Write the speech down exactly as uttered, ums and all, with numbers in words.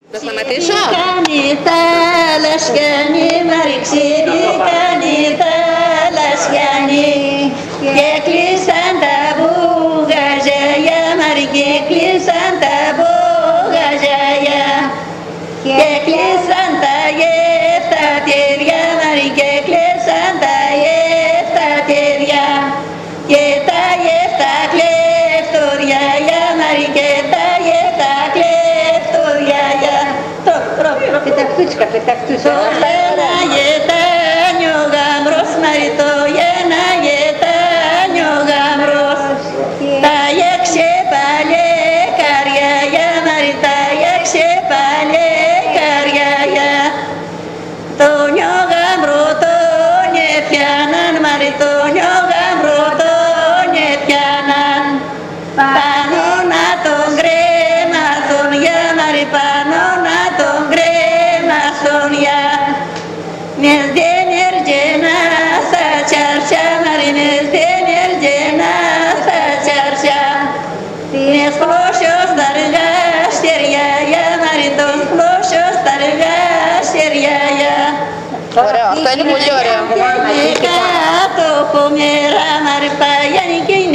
Θα σταματήσω. Κάνει θάλασσιανή, μαριξίδι κάνει θάλασσιανή και κλείσαν τα μπουγαζιά, μαρι και κλείσαν τα μπουγαζιά και κλείσαν τα γεφτατήρια, μαρι και κλείσαν τα γεφτατήρια και τα γεφτα κλεφτοριά, μαρι και τα γεφτα κλεφτοριά. Πεταχτούτσικα, πεταχτούτσικα. Το ένα γετάνιο γαμπρός, μαρι το ένα γετάνιο γαμπρός. Τα έξε παλέκαρια, μαρι τα έξε παλέκαρια. Το νιό γαμπρό τον έφιαναν, μαρι το νιό γαμπρό τον έφιαναν. Πάνω να τον κρέμασον, για μαρι πάνω να τον κρέμασον, για. Μες δεν έρχενα στα τσάρσια, μαρι μες δεν έρχενα στα τσάρσια. Μες πλώσιος τα εργαστήρια, μαρι τον πλώσιος τα εργαστήρια. Ωραίο, αυτό είναι πολύ ωραίο. Κάτω από μέρα, μαρι παγιάνει και